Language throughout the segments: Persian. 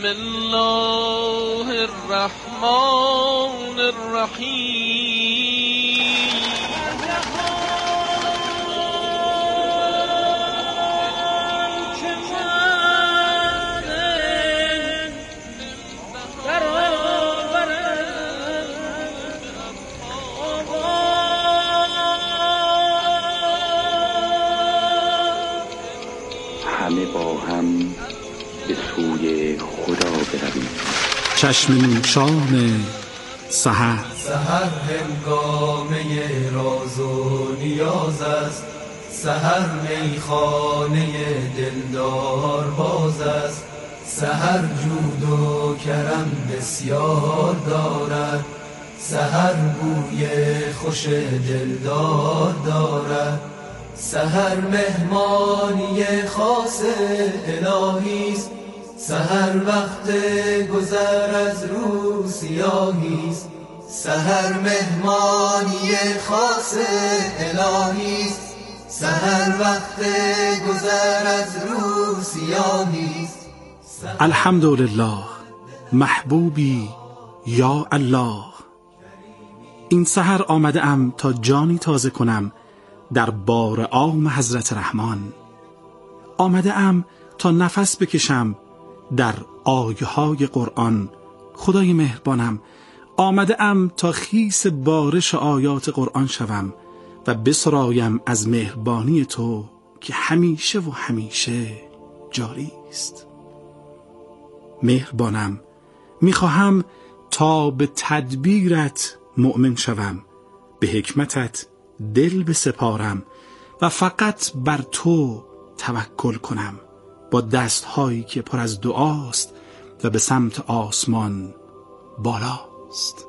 الله الرحمن الرحیم. همه با هم به سوی خدا برویم. چشم نوشان سحر. سحر هنگامه راز و نیاز است، سحر میخانه دلدار باز است. سحر جود و کرم بسیار دارد، سحر بوی خوش دلدار دارد. سحر مهمانی خاص الهی است، سحر وقت گذر از رو سیاهی است. سحر مهمانی خاص الهی است، سحر وقت گذر از رو سیاهی است. الحمدلله محبوبی یا الله. این سحر آمده ام تا جانی تازه کنم در بار عام حضرت رحمان. آمده ام تا نفس بکشم در آیه های قرآن. خدای مهربانم، آمده ام تا خیس بارش آیات قرآن شوم و بسرایم از مهربانی تو که همیشه و همیشه جاری است. مهربانم، میخواهم تا به تدبیرت مؤمن شوم، به حکمتت دل بسپارم و فقط بر تو توکل کنم، با دستهایی که پر از دعاست و به سمت آسمان بالاست.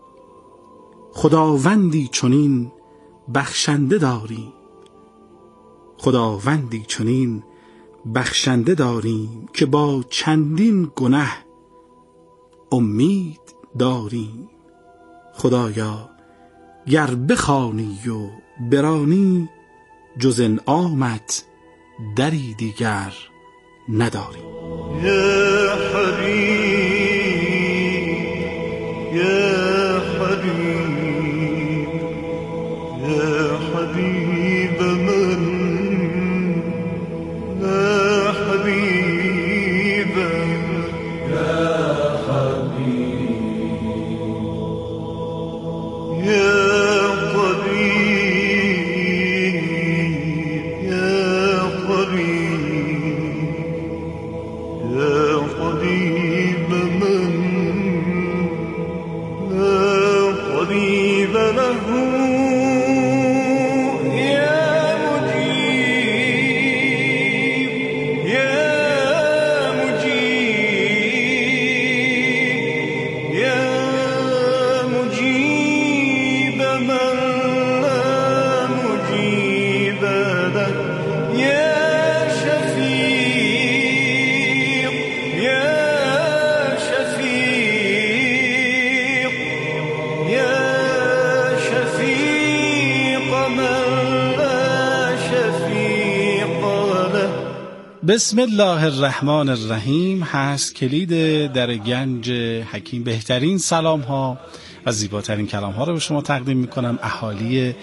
خداوندی چنین بخشنده داری، خداوندی چنین بخشنده داریم که با چندین گنه امید داریم. خدایا گر بخوانی و برانی، جز انعامت دری دیگر نداری. یا حبیب یا حبیب یا حبیب من یا حبیب یا حبیب یا بسم الله الرحمن الرحیم هست کلید در گنج حکیم. بهترین سلام ها و زیباترین کلام ها رو به شما تقدیم میکنم. اهالی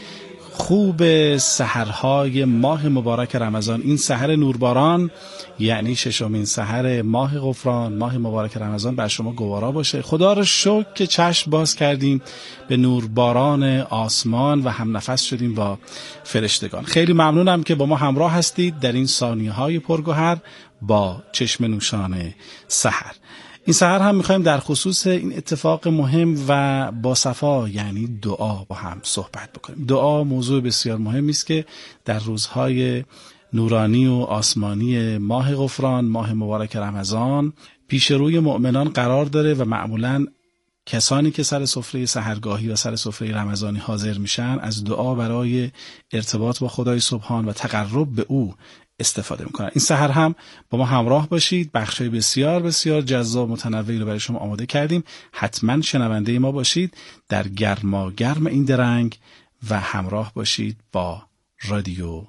خوب سحرهای ماه مبارک رمضان، این سحر نورباران یعنی ششمین سحر ماه غفران، ماه مبارک رمضان بر شما گوارا باشه. خدا رو شکر که چشم باز کردیم به نورباران آسمان و هم نفس شدیم با فرشتگان. خیلی ممنونم که با ما همراه هستید در این ثانیه های پرگوهر با چشم نوشان سحر. این سحر هم میخوایم در خصوص این اتفاق مهم و با صفا یعنی دعا با هم صحبت بکنیم. دعا موضوع بسیار مهمی است که در روزهای نورانی و آسمانی ماه غفران، ماه مبارک رمضان پیش روی مؤمنان قرار داره و معمولاً کسانی که سر سفره سحرگاهی و سر سفره رمضانی حاضر میشن از دعا برای ارتباط با خدای سبحان و تقرب به او استفاده میکنن. این سحر هم با ما همراه باشید. بخشای بسیار بسیار جذاب متنوعی رو برای شما آماده کردیم. حتما شنونده ما باشید در گرماگرم این درنگ و همراه باشید با رادیو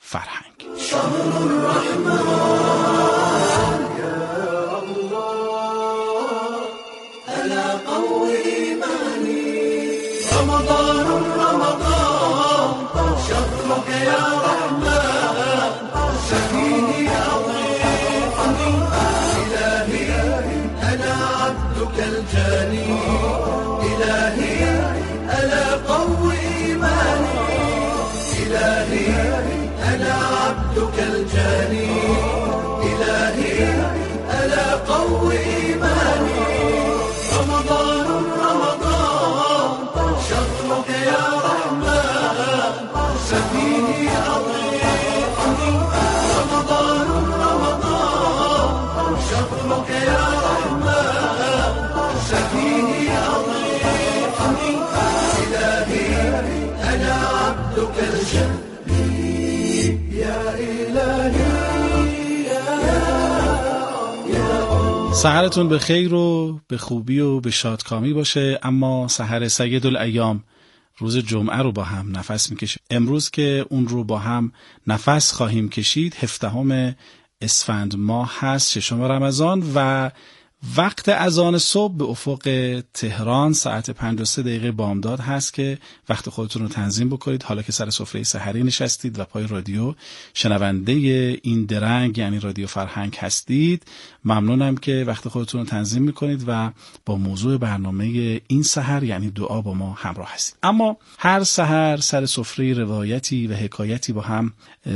فرهنگ. شهر الرحمن یا الله رمضان رمضان شهرك يا رحمن شفيني أضيفني إلهي أنا عبدك الجاني إلهي ألا قوي إيماني إلهي أنا عبدك الجاني إلهي ألا قوي إيماني رمضان رمضان شهرك يا رحمن شفيني أضيفني رمضان رمضان شهرك يا رحمن شفيني أضيفني إلهي أنا عبدك الجليل يا إلهي سحرتون به خیر و به خوبی و به شادکامی باشه. اما سحر سید الایام روز جمعه رو با هم نفس میکشیم. امروز که اون رو با هم نفس خواهیم کشید 17 اسفند ماه هست، 6 رمضان و وقت اذان صبح به افق تهران ساعت 5:03 بامداد هست که وقت خودتون رو تنظیم بکنید. حالا که سر سفره سحری نشستید و پای رادیو شنونده این درنگ یعنی رادیو فرهنگ هستید، ممنونم که وقت خودتون رو تنظیم میکنید و با موضوع برنامه این سحر یعنی دعا با ما همراه هستید. اما هر سحر سر سفره روایتی و حکایتی با هم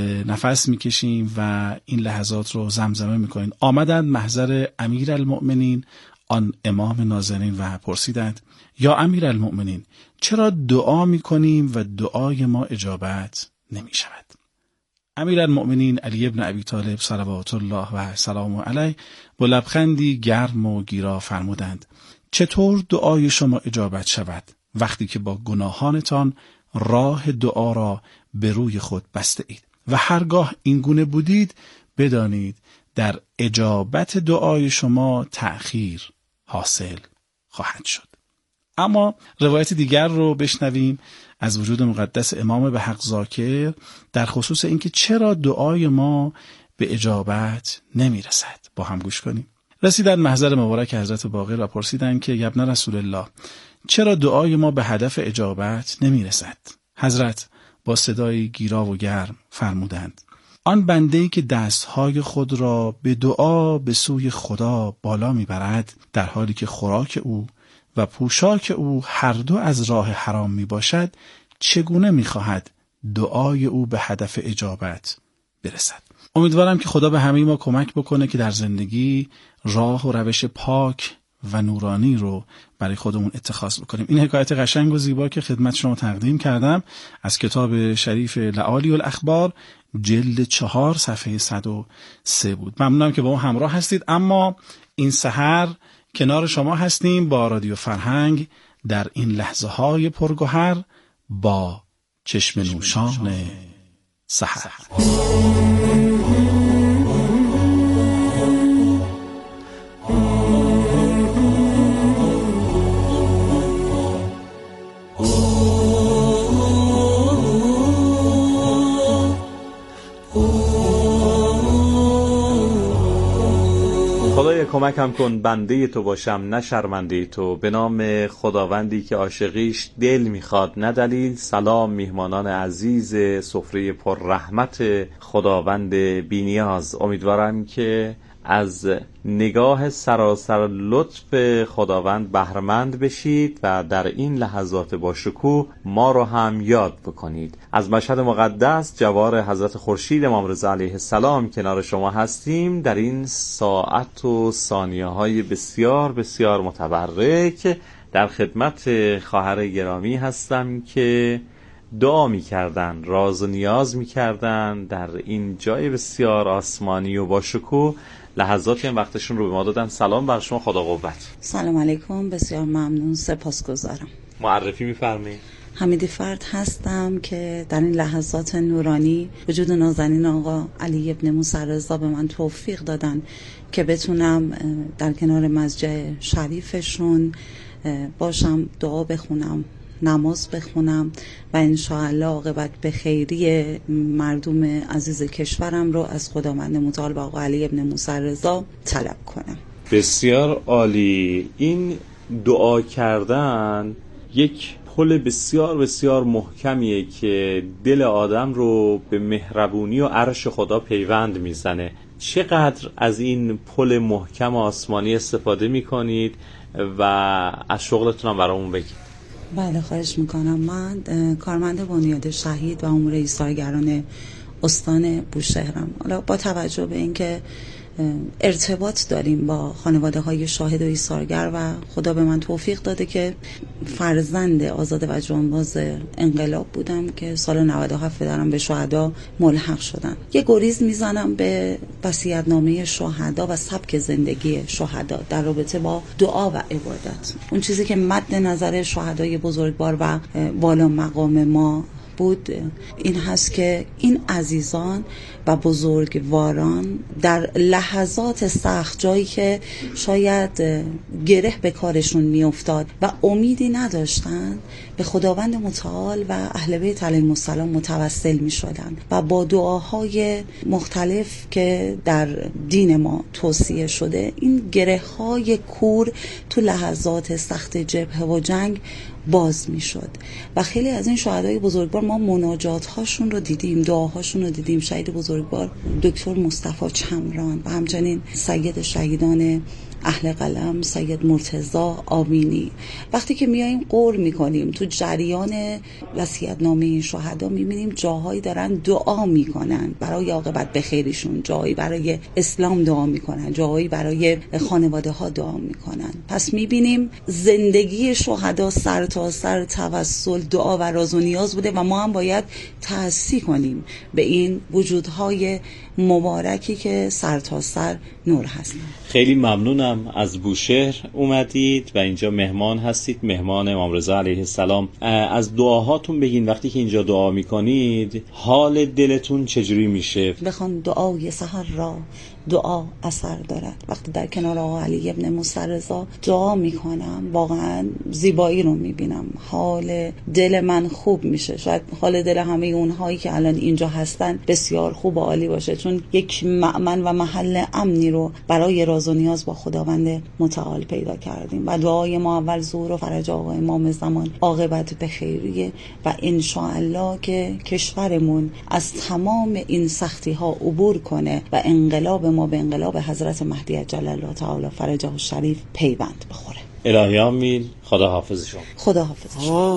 نفس میکشیم و این لحظات رو زمزمه میکنیم. آمدند محضر امیرالمؤمنین آن امام نازنین و پرسیدند یا امیرالمؤمنین چرا دعا میکنیم و دعای ما اجابت نمیشود؟ امیرالمؤمنین علی ابن ابی طالب صلوات الله و سلام علیه با لبخندی گرم و گیرا فرمودند چطور دعای شما اجابت شود وقتی که با گناهانتان راه دعا را به روی خود بسته اید و هرگاه این گونه بودید بدانید در اجابت دعای شما تأخیر حاصل خواهد شد. اما روایت دیگر رو بشنویم از وجود مقدس امام بهق زاکر در خصوص اینکه چرا دعای ما به اجابت نمیرسد. با هم گوش کنیم. رسیدن محضر مبارک حضرت باقر و پرسیدن که یا ابن رسول الله چرا دعای ما به هدف اجابت نمیرسد؟ حضرت با صدای گیرا و گرم فرمودند آن بنده‌ای که دستهای خود را به دعا به سوی خدا بالا میبرد در حالی که خوراک او و پوشاک او هر دو از راه حرام می باشد چگونه می خواهد دعای او به هدف اجابت برسد؟ امیدوارم که خدا به همه ما کمک بکنه که در زندگی راه و روش پاک و نورانی رو برای خودمون اتخاذ بکنیم. این حکایت قشنگ و زیبا که خدمت شما تقدیم کردم از کتاب شریف لعالی الاخبار جلد 4 صفحه 103 بود. ممنونم که با ما همراه هستید. اما این سحر کنار شما هستیم با رادیو فرهنگ در این لحظه های پرگوهر با چشم نوشان سحر. خدایا کمکم کن بنده تو باشم نه شرمنده تو. به نام خداوندی که عاشقیش دل میخواد نه دلیل. سلام میهمانان عزیز سفره پر رحمت خداوند بی‌نیاز. امیدوارم که از نگاه سراسر لطف خداوند بهره‌مند بشید و در این لحظات با شکوه ما رو هم یاد بکنید. از مشهد مقدس جوار حضرت خورشید امام رضا علیه السلام کنار شما هستیم در این ساعت و ثانیه‌های بسیار بسیار متبرک. در خدمت خواهر گرامی هستم که دعا می‌کردن، راز و نیاز می‌کردن در این جای بسیار آسمانی و با شکوه. لحظاتی هم وقتشون رو به ما دادن. سلام بر شما، خدا قوت. سلام علیکم، بسیار ممنون، سپاسگزارم. معرفی می‌فرمایید؟ حمیدی فرد هستم که در این لحظات نورانی وجود نازنین آقا علی ابن موسی رضا به من توفیق دادن که بتونم در کنار مسجد شریفشون باشم، دعا بخونم، نماز بخونم و انشاءالله عاقبت به خیری مردم عزیز کشورم رو از خداوند متعال و آقا علی ابن موسی رضا طلب کنم. بسیار عالی. این دعا کردن یک پل بسیار بسیار محکمیه که دل آدم رو به مهربونی و عرش خدا پیوند میزنه. چقدر از این پل محکم آسمانی استفاده میکنید و از شغلتون هم برامون بگید؟ بله خواهش میکنم. من کارمند بنیاد شهید و امور ایثارگران استان بوشهرم. حالا با توجه به اینکه ارتباط داریم با خانواده های شاهد و ایثارگر و خدا به من توفیق داده که فرزند آزاده و جانباز انقلاب بودم که سال 97 پدرم به شهدا ملحق شدن. یه گریز میزنم به وصیت‌نامه شهدا و سبک زندگی شهدا در رابطه با دعا و عبادت. اون چیزی که مد نظر شهدای بزرگوار و والا مقام ما بود این هست که این عزیزان و بزرگواران در لحظات سخت، جایی که شاید گره به کارشون میافتاد و امیدی نداشتن، به خداوند متعال و اهل بیت علیهم السلام متوسل میشدن و با دعاهای مختلف که در دین ما توصیه شده این گره های کور تو لحظات سخت جبهه و جنگ باز میشد و خیلی از این شهدای بزرگوار ما مناجات هاشون رو دیدیم، دعاهاشون رو دیدیم. شهید بزرگوار دکتر مصطفی چمران و همچنین سید شهیدان اهل قلم سید مرتضی آمینی. وقتی که میایم قور میکنیم تو جریان وصیت‌نامه شهدا میبینیم جاهایی دارن دعا میکنن برای عاقبت به خیرشون، جایی برای اسلام دعا میکنن، جایی برای خانواده ها دعا میکنن. پس میبینیم زندگی شهدا سر تا سر توسل، دعا و راز و نیاز بوده و ما هم باید تأسی کنیم به این وجودهای مبارکی که سر تا سر نور هستن. خیلی ممنونم از بوشهر اومدید و اینجا مهمان هستید، مهمان امام رضا علیه السلام. از دعاهاتون بگین، وقتی که اینجا دعا میکنید حال دلتون چجوری میشه؟ بخوان دعای سحر را دعا اثر دارد. وقتی در کنار آقا علی ابن موسی رضا دعا میکنم واقعا زیبایی رو میبینم، حال دل من خوب میشه. شاید حال دل همه اونهایی که الان اینجا هستن بسیار خوب و عالی باشه، چون یک مأمن و محل امنی رو برای راز و نیاز با خداوند متعال پیدا کردیم و دعای ما اول ظهور و فرج آقا امام زمان عاقبت به خیریه و ان شاء الله که کشورمون از تمام این سختی ها عبور کنه و انقلاب ما به انقلاب حضرت مهدی عجل الله تعالی فرجه الشریف پیوند بخوره. الهی آمین. خدا حافظ شما. خدا حافظ شما.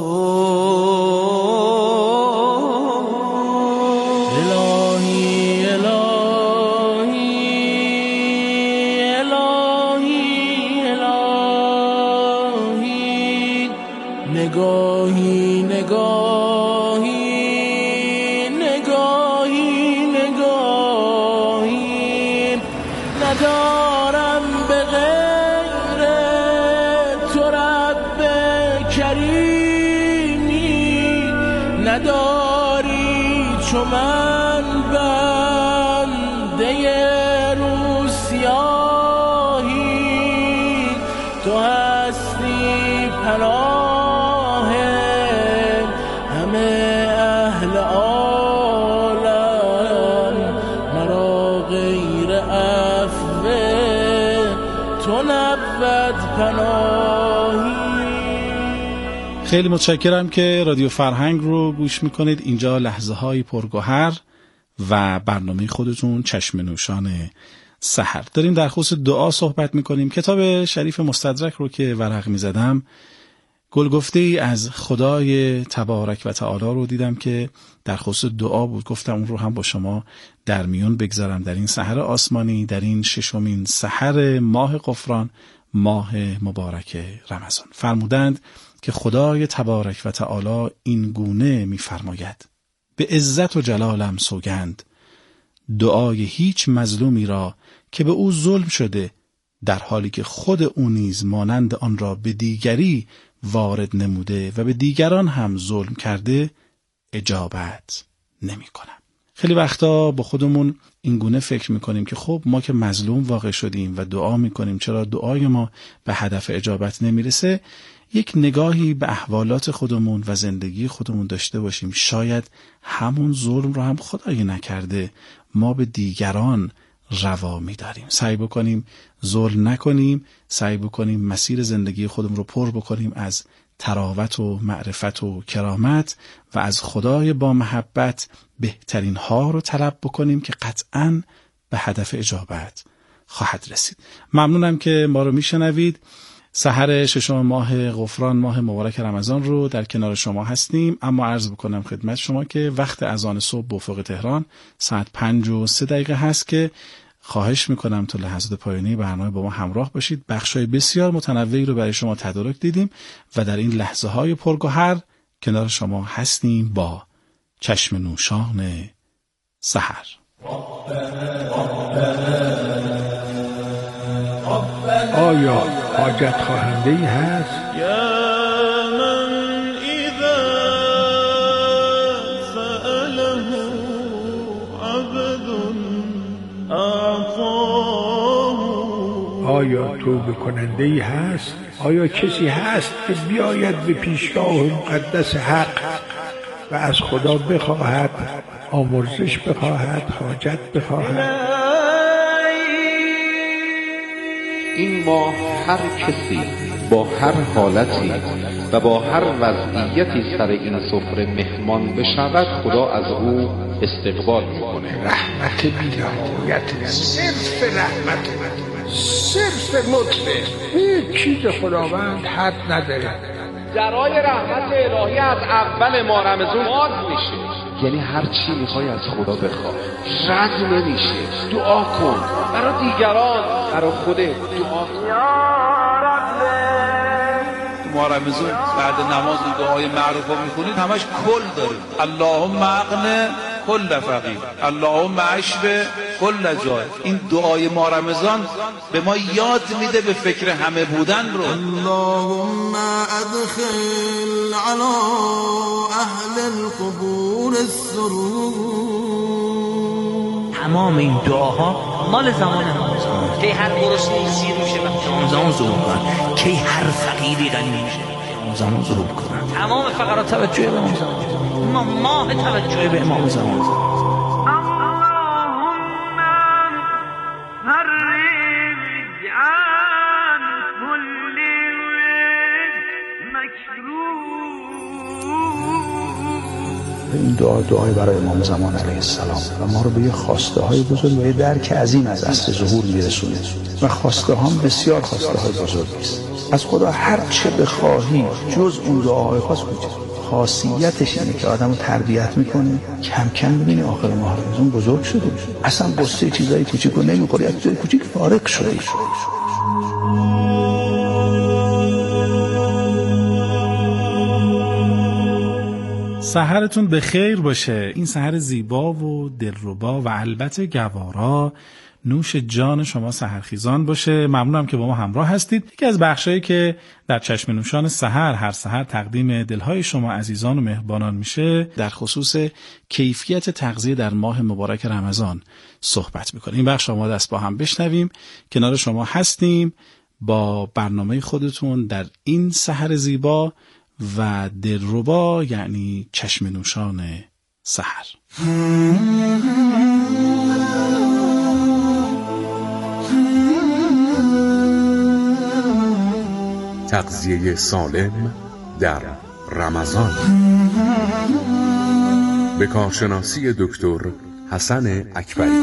الهی الهی الهی الهی نگاهی نگاهی نگاهی نگاهی ندارم به غیر تو رب کریمی، نداری چو من بنده روسیاهی، تو هستی پناه همه اهل عالم، مرا غیر عفو تو نبود پناهی. خیلی متشکرم که رادیو فرهنگ رو گوش میکنید. اینجا لحظه های پرگوهر و برنامه خودتون چشم نوشان سحر. داریم در خصوص دعا صحبت میکنیم. کتاب شریف مستدرک رو که ورق میزدم گلگفته ای از خدای تبارک و تعالی رو دیدم که در خصوص دعا بود. گفتم اون رو هم با شما در میون بگذارم در این سحر آسمانی، در این ششمین سحر ماه غفران، ماه مبارک رمضان. فرمودند که خدای تبارک و تعالی این گونه می‌فرماید: به عزت و جلالم سوگند، دعای هیچ مظلومی را که به او ظلم شده در حالی که خود او نیز مانند آن را به دیگری وارد نموده و به دیگران هم ظلم کرده اجابت نمی کنم. خیلی وقتا با خودمون این گونه فکر میکنیم که خب ما که مظلوم واقع شدیم و دعا میکنیم، چرا دعای ما به هدف اجابت نمیرسه؟ یک نگاهی به احوالات خودمون و زندگی خودمون داشته باشیم. شاید همون ظلم رو هم خدایی نکرده ما به دیگران روا می‌داریم. سعی بکنیم ظلم نکنیم، سعی بکنیم مسیر زندگی خودمون رو پر بکنیم از تراوت و معرفت و کرامت و از خدای با محبت بهترین ها رو طلب بکنیم که قطعاً به هدف اجابت خواهد رسید. ممنونم که ما رو میشنوید. سحر 6 ماه غفران، ماه مبارک رمضان رو در کنار شما هستیم، اما عرض بکنم خدمت شما که وقت اذان صبح به افق تهران ساعت 5:03 هست که خواهش میکنم تا لحظات پایانی برنامه با ما همراه باشید. بخشای بسیار متنوعی رو برای شما تدارک دیدیم و در این لحظه های پرگوهر کنار شما هستیم با چشم نوشان سحر. آیا حاجت خواهنده‌ای هست؟ یا من اذا سأله عبد اعطاه. آیا توبه کننده‌ای هست؟ آیا کسی هست که بیاید به پیشگاه مقدس حق و از خدا بخواهد، آمرزش بخواهد، حاجت بخواهد؟ این ماه هر کسی با هر حالتی و با هر وضعیتی سر این سفره مهمان بشود، خدا از او استقبال میکنه. رحمت بی‌نهایت، صرف رحمت، صرف مطلق، هیچ چیز خداوند حد نداره. درای رحمت الهی از اول ماه رمضان باز میشه. یعنی هر چی میخوای از خدا بخواه، رد نمیشه. دعا کن برای دیگران، برای خودت دعا کن. ماه رمضان بعد نماز دعای معروف رو میخونید، همش کل داره. اللهم اغن کل فقیر، اللهم اشف کل جای. این دعای ماه رمضان به ما یاد میده به فکر همه بودن رو. اللهم ادخل على اهل القبور السرور. تمام این دعاها مال زمان رمضان، که هر گرسنه‌ای سیر میشه وقتی رمضان ظهور کنن، که هر فقیری غنی میشه رمضان ظهور کنن. تمام فقرات توجه به امام زمان، ماه توجه به امام زمان. اللهم فرج عن كل مكروه. این دعای برای امام زمان علیه السلام و ما رو به یه خواسته های بزرگ و یه درک عظیم از اصل ظهور میرسونه و خواسته هم بسیار خواسته های بزرگی است. از خدا هر چه بخواهی جز اون دعاهای خاص بکنی. خاصیتش اینه که آدمو تربیت میکنه، کم کم ببینی آخر ماه رمضان بزرگ شده، اصلا قصه چیزای کوچیکو نمیخوری، از چیزای کوچیک فارغ شدی. سحرتون به خیر باشه. این سحر زیبا و دلربا و البته گوارا نوش جان شما سحرخیزان باشه. ممنونم که با ما همراه هستید. یکی از بخشایی که در چشم نوشان سحر هر سحر تقدیم دلهای شما عزیزان و مهربانان میشه، در خصوص کیفیت تغذیه در ماه مبارک رمضان صحبت میکنه. این بخش آماده است با هم بشنویم. کنار شما هستیم با برنامه خودتون در این سحر زیبا و دلربا، یعنی چشم نوشان سحر. تغذیه سالم در رمضان به کارشناسی دکتر حسن اکبری.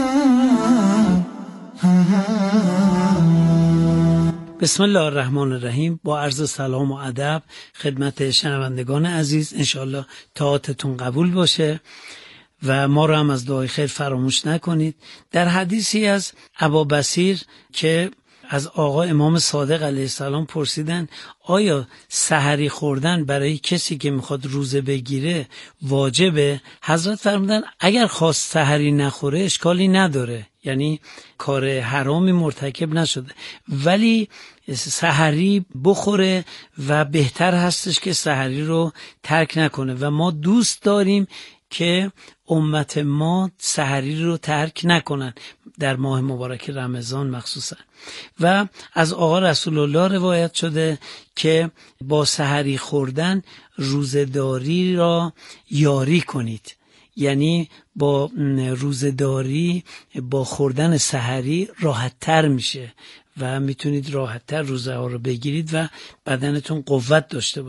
بسم الله الرحمن الرحیم. با عرض سلام و ادب خدمت شنوندگان عزیز، انشاءالله طاعتتون قبول باشه و ما رو هم از دعای خیر فراموش نکنید. در حدیثی از ابابصیر که از آقا امام صادق علیه السلام پرسیدن آیا سحری خوردن برای کسی که میخواد روزه بگیره واجبه؟ حضرت فرمودن اگر خواست سحری نخوره اشکالی نداره، یعنی کار حرامی مرتکب نشده، ولی سحری بخوره و بهتر هستش که سحری رو ترک نکنه و ما دوست داریم که امت ما سحری رو ترک نکنن در ماه مبارک رمضان مخصوصا. و از آقا رسول الله روایت شده که با سحری خوردن روزه‌داری را یاری کنید، یعنی با روزه‌داری با خوردن سحری راحت تر میشه و میتونید راحت تر روزه ها رو بگیرید و بدنتون قوت داشته باشه.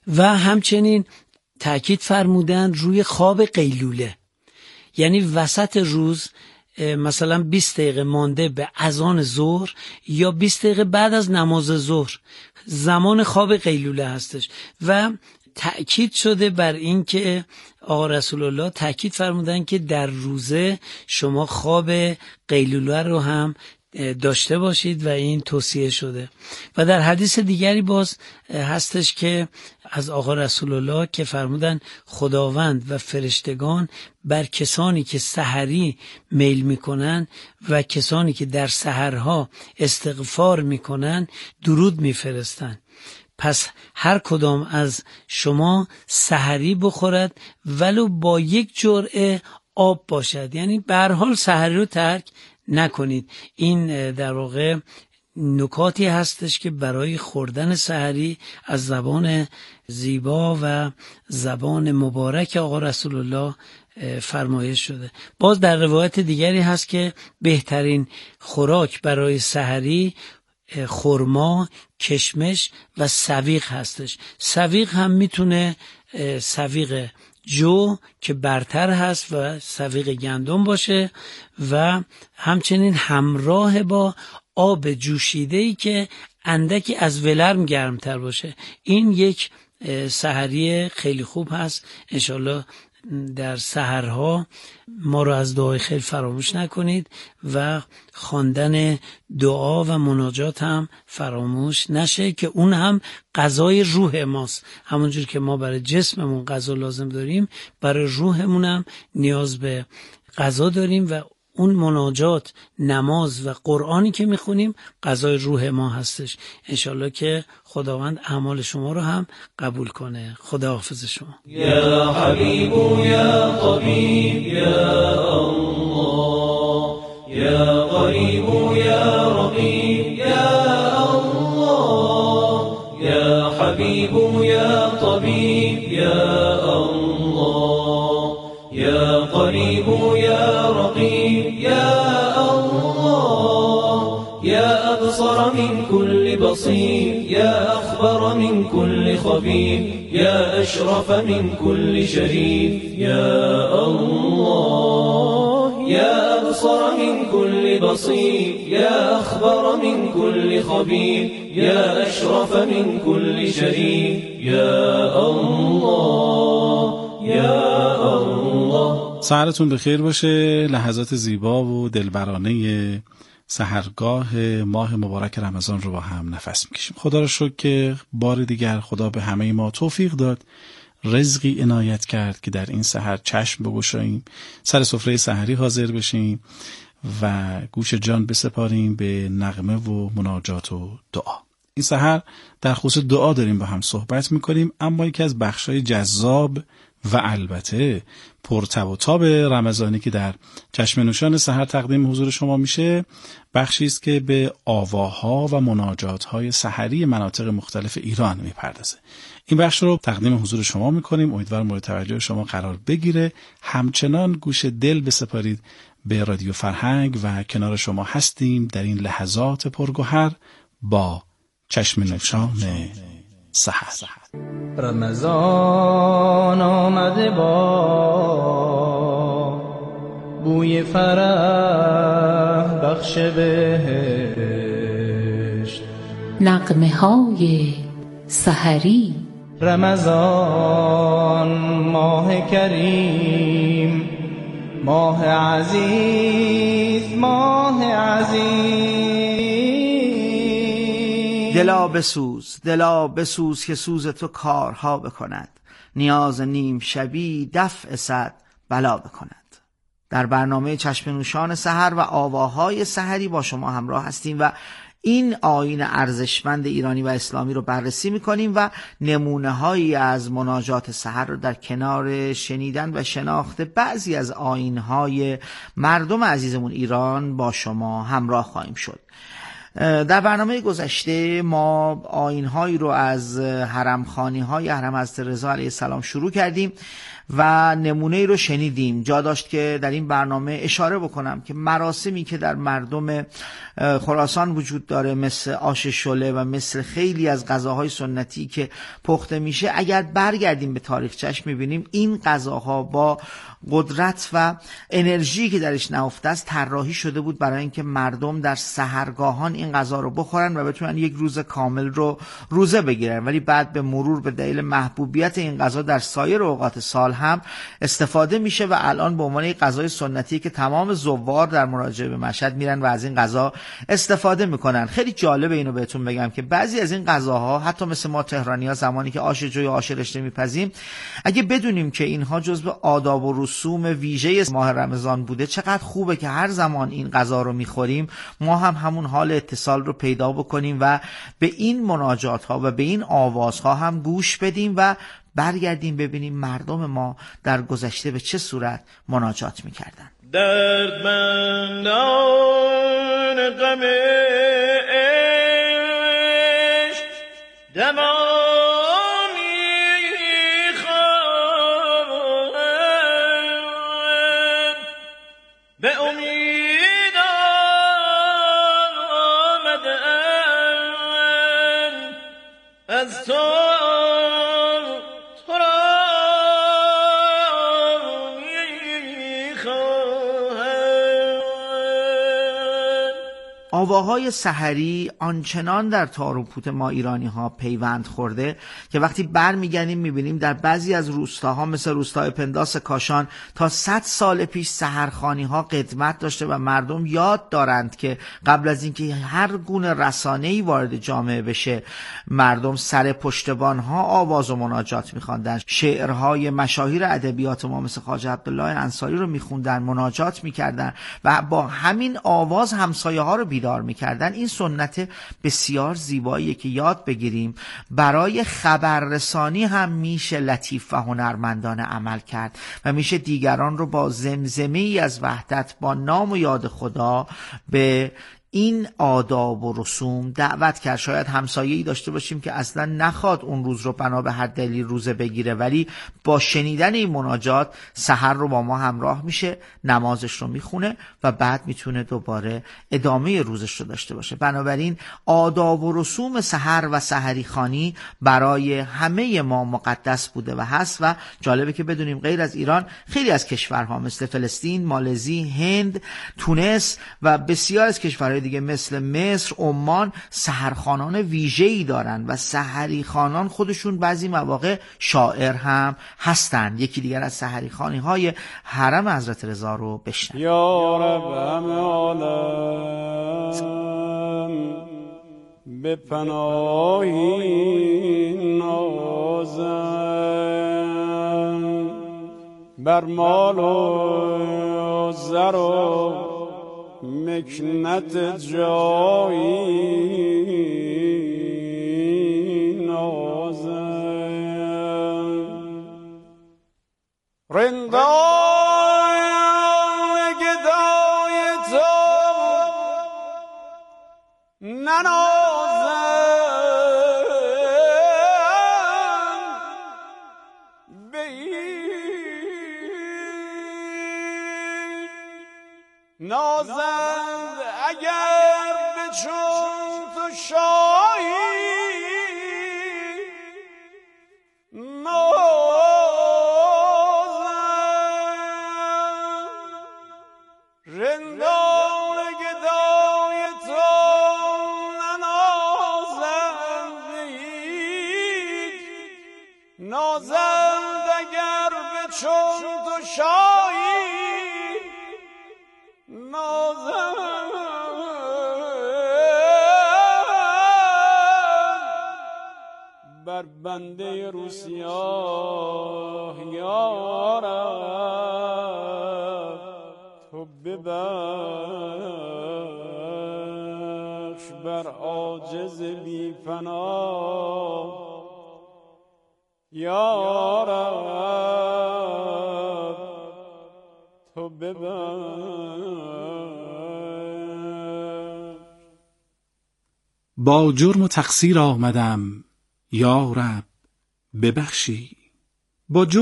و همچنین تأکید فرمودن روی خواب قیلوله، یعنی وسط روز مثلا 20 دقیقه مانده به اذان ظهر یا 20 دقیقه بعد از نماز ظهر زمان خواب قیلوله هستش و تأکید شده بر این که آقا رسول الله تأکید فرمودن که در روزه شما خواب قیلوله رو هم داشته باشید و این توصیه شده. و در حدیث دیگری باز هستش که از آقا رسول الله که فرمودن خداوند و فرشتگان بر کسانی که سحری میل میکنن و کسانی که در سحرها استغفار میکنن درود میفرستن. پس هر کدام از شما سحری بخورد ولو با یک جرعه آب باشد، یعنی به هر حال سحری رو ترک نکنید. این در واقع نکاتی هستش که برای خوردن سحری از زبان زیبا و زبان مبارک آقا رسول الله فرمایش شده. باز در روایت دیگری هست که بهترین خوراک برای سحری خرما، کشمش و سویق هستش. سویق هم میتونه سویق جو که برتر هست و سویق گندم باشه و همچنین همراه با آب جوشیده‌ای که اندکی از ولرم گرمتر باشه. این یک سحری خیلی خوب هست. انشالله در سحرها ما رو از دعای خیر فراموش نکنید و خواندن دعا و مناجات هم فراموش نشه که اون هم غذای روح ماست. همونجور که ما برای جسممون غذا لازم داریم برای روحمون هم نیاز به غذا داریم و اون مناجات، نماز و قرآنی که میخونیم غذای روح ما هستش. انشالله که خداوند اعمال شما رو هم قبول کنه. خداحافظ شما. یا حبیب یا طبیب یا الله، یا قریب یا رقیب یا الله، یا حبیب یا طبیب یا الله، یا قریب یا رقیب يا الله، يا أبصر من كل بصير، يا أخبر من كل خبير، يا أشرف من كل شريف يا الله، يا أبصر من كل بصير، يا أخبر من كل خبير، يا أشرف من كل شريف يا الله يا الله. سحرتون بخیر باشه. لحظات زیبا و دلبرانه سحرگاه ماه مبارک رمضان رو با هم نفس میکشیم. خدا رو شکر که بار دیگر خدا به همه ما توفیق داد، رزقی عنایت کرد که در این سحر چشم بگشاییم، سر سفره سحری حاضر بشیم و گوش جان بسپاریم به نغمه و مناجات و دعا. این سحر در خصوص دعا داریم با هم صحبت میکنیم، اما یکی از بخشای جذاب و البته پرتب و تاب رمضانی که در چشم نوشان سحر تقدیم حضور شما میشه بخشی است که به آواها و مناجات‌های سحری مناطق مختلف ایران میپردازه. این بخش رو تقدیم حضور شما میکنیم، امیدوارم مورد توجه شما قرار بگیره. همچنان گوش دل بسپارید به رادیو فرهنگ و کنار شما هستیم در این لحظات پرگوهر با چشم نوشان سحر. رمضان آمده با بوی فرح بخش بهشت، نغمه های سحری. رمضان ماه کریم، ماه عزیز، ماه عزیز. دلا بسوز که سوز تو کارها بکند، نیاز نیم شبی دفع صد بلا بکند. در برنامه چشم نوشان سحر و آواهای سحری با شما همراه هستیم و این آیین ارزشمند ایرانی و اسلامی رو بررسی میکنیم و نمونه هایی از مناجات سحر رو در کنار شنیدن و شناخت بعضی از آیین های مردم عزیزمون ایران با شما همراه خواهیم شد. در برنامه گذشته ما آیین‌هایی رو از حرمخوانی‌های حرم حضرت رضا علیه السلام شروع کردیم و نمونه‌ای رو شنیدیم. جا داشت که در این برنامه اشاره بکنم که مراسمی که در مردم خراسان وجود داره، مثل آش شله و مثل خیلی از غذاهای سنتی که پخته میشه، اگر برگردیم به تاریخچه‌اش میبینیم این غذاها با قدرت و انرژی که درش نهفته است طراحی شده بود برای اینکه مردم در سحرگاهان این غذا رو بخورن و بتونن یک روز کامل رو روزه بگیرن. ولی بعد به مرور به دلیل محبوبیت این غذا در سایر اوقات سال هم استفاده میشه و الان به عنوان یک غذای سنتی که تمام زوار در مراجعه به مشهد میرن و از این غذا استفاده میکنن. خیلی جالبه اینو بهتون بگم که بعضی از این غذاها حتی مثل ما تهرانی‌ها زمانی که آش جو یا آش رشته میپزیم، اگه بدونیم که اینها جزو آداب و رسوم ویژه ماه رمضان بوده، چقدر خوبه که هر زمان این غذا رو میخوریم ما هم همون حال اتصال رو پیدا بکنیم و به این مناجات ها و به این آوازها هم گوش بدیم و برگردیم ببینیم مردم ما در گذشته به چه صورت مناجات میکردن. دردمندان غم عشق دمانی خواهند، به امید آمدند از تو آواهای سحری آنچنان در تار و پوت ما ایرانی ها پیوند خورده که وقتی برمیگردیم میبینیم در بعضی از روستاها مثل روستای پنداس کاشان تا 100 سال پیش سحرخوانی ها قدمت داشته و مردم یاد دارند که قبل از اینکه هر گونه رسانه‌ای وارد جامعه بشه مردم سر پشتبان ها آواز و مناجات میخواندن، شعرهای مشاهیر ادبیات ما مثل خواجه عبدالله انصاری رو میخوندن، مناجات میکردن و با همین آواز همسایه ها رو بیدار میکردن. این سنت بسیار زیباییه که یاد بگیریم. برای خبررسانی هم میشه لطیف و هنرمندانه عمل کرد و میشه دیگران رو با زمزمه‌ای از وحدت با نام و یاد خدا به این آداب و رسوم دعوت کرد. شاید همسایه‌ای داشته باشیم که اصلا نخواد اون روز رو بنا به هر دلیل روزه بگیره، ولی با شنیدن این مناجات سحر رو با ما همراه میشه، نمازش رو میخونه و بعد میتونه دوباره ادامه روزش رو داشته باشه. بنابراین آداب و رسوم سحر و سحری خوانی برای همه ما مقدس بوده و هست و جالبه که بدونیم غیر از ایران خیلی از کشورها مثل فلسطین، مالزی، هند، تونس و بسیار از کشورهای دیگه مثل مصر، عمان سحرخوانان ویژه‌ای دارن و سحری خوانان خودشون بعضی مواقع شاعر هم هستن. یکی دیگر از سحری خوانی‌های حرم حضرت رضا رو بشنویم. یا رب همه عالم به پناهی نازم، بر مال و زر و مکنت جایی نازم، رندان گدای تو ننازم، به نازند اگر به چون تو شاهی، نازند رندان گدای تو ننازند، نازند اگر به چون تو شاهی، بر بنده روسیاه یارب تو ببخش، بر عاجز بی پناه یارب تو ببخش. با جرم و تقصیر آمدم یا رب ببخشی. با